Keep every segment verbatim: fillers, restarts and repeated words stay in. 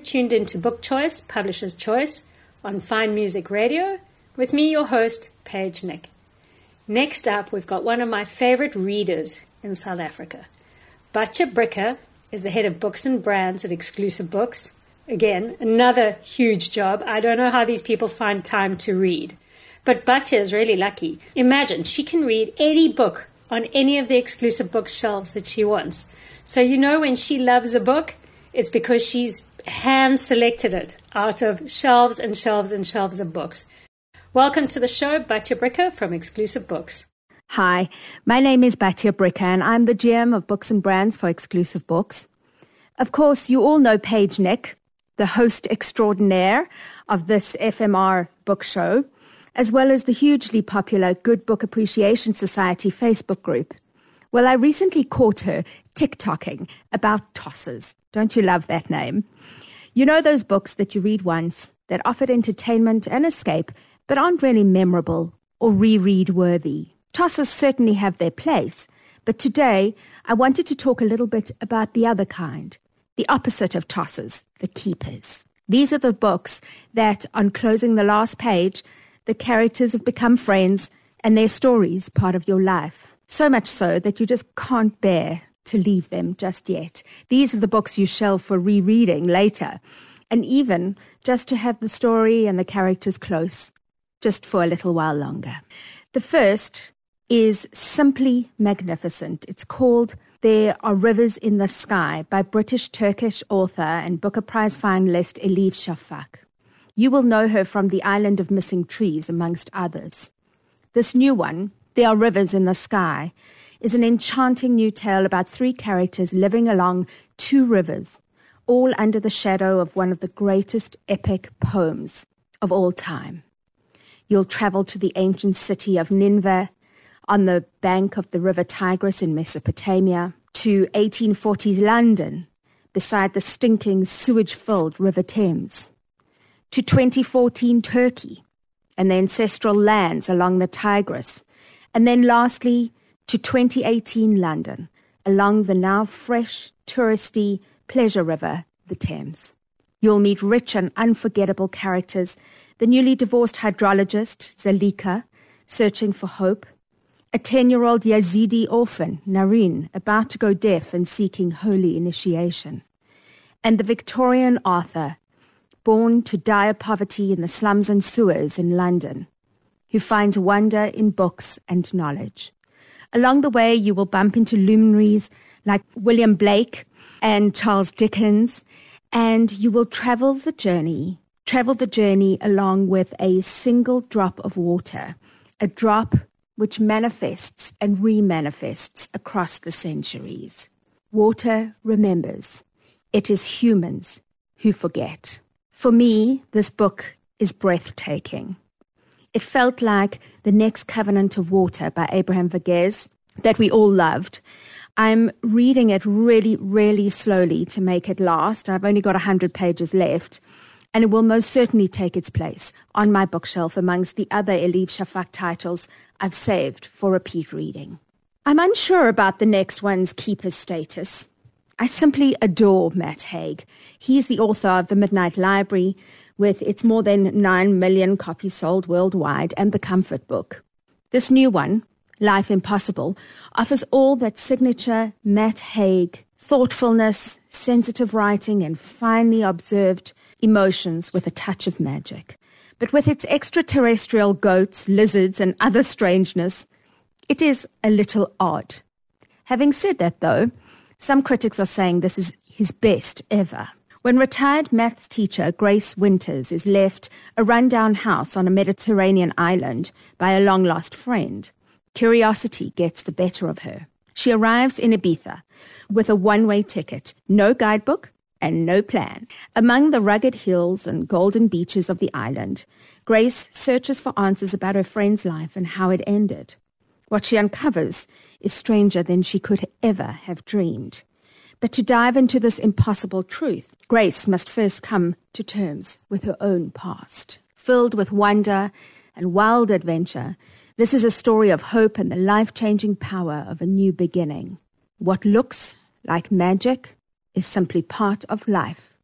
tuned into Book Choice, Publisher's Choice, on Fine Music Radio, with me, your host, Paige Nick. Next up, we've got one of my favorite readers in South Africa. Batya Bricker is the head of books and brands at Exclusive Books. Again, another huge job. I don't know how these people find time to read. But Batya is really lucky. Imagine, she can read any book on any of the Exclusive Books shelves that she wants. So you know when she loves a book, it's because she's hand-selected it out of shelves and shelves and shelves of books. Welcome to the show, Batya Bricker from Exclusive Books. Hi, my name is Batya Bricker and I'm the G M of Books and Brands for Exclusive Books. Of course, you all know Paige Nick, the host extraordinaire of this F M R book show, as well as the hugely popular Good Book Appreciation Society Facebook group. Well, I recently caught her TikToking about tosses. Don't you love that name? You know those books that you read once that offered entertainment and escape, but aren't really memorable or reread worthy. Tosses certainly have their place, but today I wanted to talk a little bit about the other kind, the opposite of tosses, the keepers. These are the books that, on closing the last page, the characters have become friends and their stories part of your life. So much so that you just can't bear to leave them just yet. These are the books you shelve for rereading later, and even just to have the story and the characters close, just for a little while longer. The first is simply magnificent. It's called There Are Rivers in the Sky by British-Turkish author and Booker Prize finalist Elif Shafak. You will know her from The Island of Missing Trees, amongst others. This new one, There Are Rivers in the Sky, is an enchanting new tale about three characters living along two rivers, all under the shadow of one of the greatest epic poems of all time. You'll travel to the ancient city of Nineveh on the bank of the river Tigris in Mesopotamia, to eighteen forties London beside the stinking sewage-filled River Thames, to twenty fourteen Turkey and the ancestral lands along the Tigris, and then lastly to twenty eighteen London along the now fresh, touristy pleasure river, the Thames. You'll meet rich and unforgettable characters, the newly divorced hydrologist, Zalika, searching for hope, a ten-year-old Yazidi orphan, Nareen, about to go deaf and seeking holy initiation, and the Victorian Arthur, born to dire poverty in the slums and sewers in London, who finds wonder in books and knowledge. Along the way, you will bump into luminaries like William Blake and Charles Dickens, and you will travel the journey, travel the journey along with a single drop of water, a drop which manifests and remanifests across the centuries. Water remembers. It is humans who forget. For me, this book is breathtaking. It felt like The Next Covenant of Water by Abraham Verghese that we all loved. I'm reading it really, really slowly to make it last. I've only got one hundred pages left, and it will most certainly take its place on my bookshelf amongst the other Elif Shafak titles I've saved for repeat reading. I'm unsure about the next one's keeper status. I simply adore Matt Haig. He's the author of The Midnight Library, with its more than nine million copies sold worldwide, and The Comfort Book. This new one, Life Impossible, offers all that signature Matt Haig thoughtfulness, sensitive writing, and finely observed emotions with a touch of magic. But with its extraterrestrial goats, lizards, and other strangeness, it is a little odd. Having said that, though, some critics are saying this is his best ever. When retired maths teacher Grace Winters is left a rundown house on a Mediterranean island by a long-lost friend, curiosity gets the better of her. She arrives in Ibiza with a one-way ticket, no guidebook, and no plan. Among the rugged hills and golden beaches of the island, Grace searches for answers about her friend's life and how it ended. What she uncovers is stranger than she could ever have dreamed. But to dive into this impossible truth, Grace must first come to terms with her own past. Filled with wonder and wild adventure, this is a story of hope and the life-changing power of a new beginning. What looks like magic is simply part of life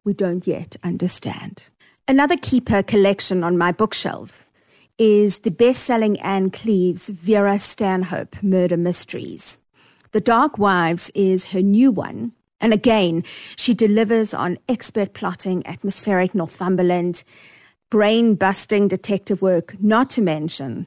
we don't yet understand. Another keeper collection on my bookshelf is the best-selling Anne Cleeve's Vera Stanhope Murder Mysteries. The Dark Wives is her new one, and again, she delivers on expert plotting, atmospheric Northumberland, brain-busting detective work, not to mention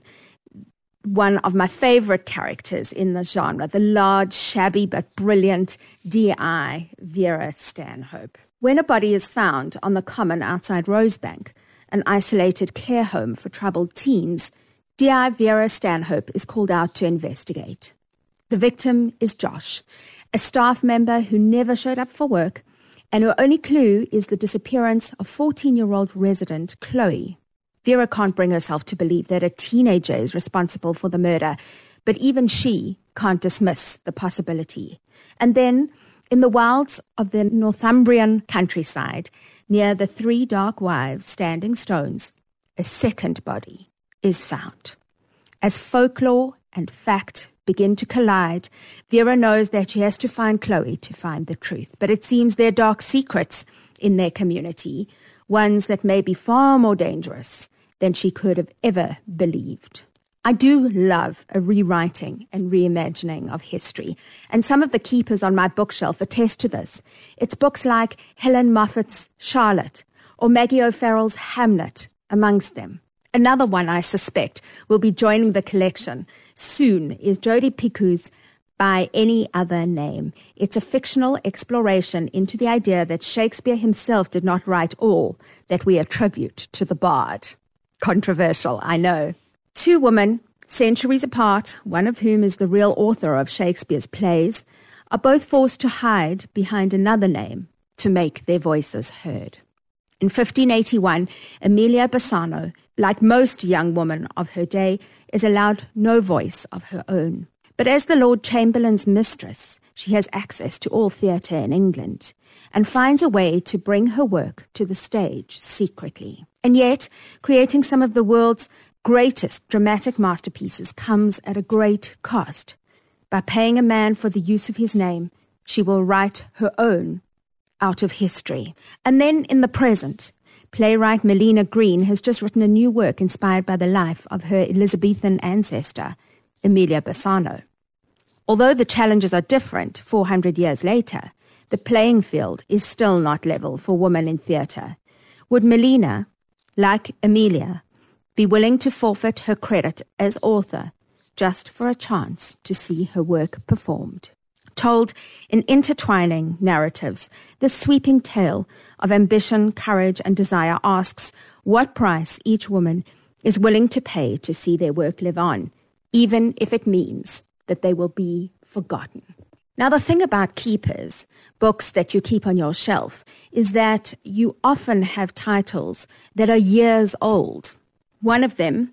one of my favorite characters in the genre, the large, shabby but brilliant D I Vera Stanhope. When a body is found on the common outside Rosebank, an isolated care home for troubled teens, D I Vera Stanhope is called out to investigate. The victim is Josh, a staff member who never showed up for work, and her only clue is the disappearance of fourteen-year-old resident Chloe. Vera can't bring herself to believe that a teenager is responsible for the murder, but even she can't dismiss the possibility. And then, in the wilds of the Northumbrian countryside, near the Three Dark Wives Standing Stones, a second body is found. As folklore and fact begin to collide, Vera knows that she has to find Chloe to find the truth. But it seems there are dark secrets in their community, ones that may be far more dangerous than she could have ever believed. I do love a rewriting and reimagining of history, and some of the keepers on my bookshelf attest to this. It's books like Helen Moffat's Charlotte or Maggie O'Farrell's Hamlet amongst them. Another one I suspect will be joining the collection soon is Jodi Picoult's By Any Other Name. It's a fictional exploration into the idea that Shakespeare himself did not write all that we attribute to the bard. Controversial, I know. Two women, centuries apart, one of whom is the real author of Shakespeare's plays, are both forced to hide behind another name to make their voices heard. In fifteen eighty-one, Emilia Bassano, like most young women of her day, is allowed no voice of her own. But as the Lord Chamberlain's mistress, she has access to all theatre in England and finds a way to bring her work to the stage secretly. And yet, creating some of the world's greatest dramatic masterpieces comes at a great cost. By paying a man for the use of his name, she will write her own out of history. And then in the present, playwright Melina Green has just written a new work inspired by the life of her Elizabethan ancestor, Emilia Bassano. Although the challenges are different four hundred years later, the playing field is still not level for women in theatre. Would Melina, like Emilia, be willing to forfeit her credit as author just for a chance to see her work performed? Told in intertwining narratives, this sweeping tale of ambition, courage, and desire asks what price each woman is willing to pay to see their work live on, even if it means that they will be forgotten. Now, the thing about keepers, books that you keep on your shelf, is that you often have titles that are years old. One of them,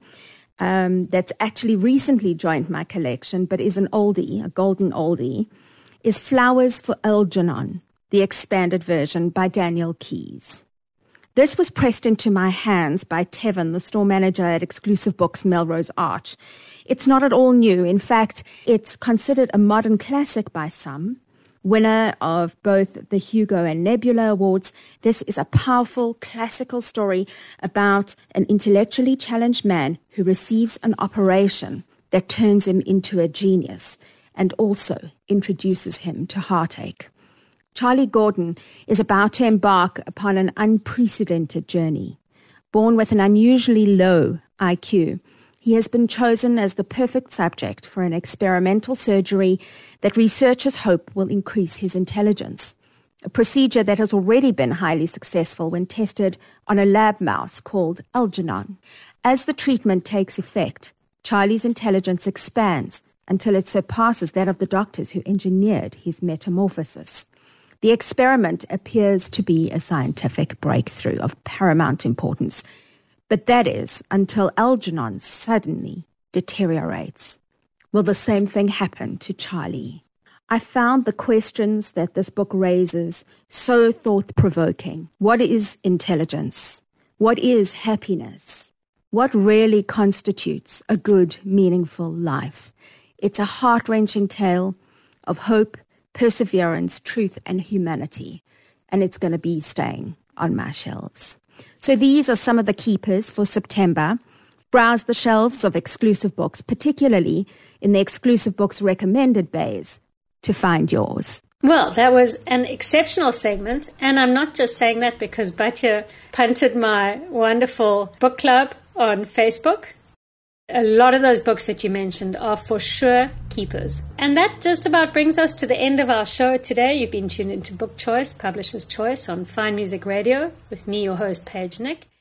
um, that's actually recently joined my collection, but is an oldie, a golden oldie, is Flowers for Algernon, the expanded version by Daniel Keyes. This was pressed into my hands by Tevin, the store manager at Exclusive Books Melrose Arch. It's not at all new. In fact, it's considered a modern classic by some. Winner of both the Hugo and Nebula Awards, this is a powerful classical story about an intellectually challenged man who receives an operation that turns him into a genius and also introduces him to heartache. Charlie Gordon is about to embark upon an unprecedented journey. Born with an unusually low I Q, he has been chosen as the perfect subject for an experimental surgery that researchers hope will increase his intelligence, a procedure that has already been highly successful when tested on a lab mouse called Algernon. As the treatment takes effect, Charlie's intelligence expands until it surpasses that of the doctors who engineered his metamorphosis. The experiment appears to be a scientific breakthrough of paramount importance, but that is until Algernon suddenly deteriorates. Will the same thing happen to Charlie? I found the questions that this book raises so thought-provoking. What is intelligence? What is happiness? What really constitutes a good, meaningful life? It's a heart-wrenching tale of hope, perseverance, truth, and humanity. and it's going to be staying on my shelves. So these are some of the keepers for September. Browse the shelves of exclusive books, particularly in the exclusive books recommended bays, to find yours. Well, that was an exceptional segment, and I'm not just saying that because Batya punted my wonderful book club on Facebook. A lot of those books that you mentioned are for sure keepers. And that just about brings us to the end of our show today. You've been tuned into Book Choice, Publisher's Choice on Fine Music Radio with me, your host, Paige Nick.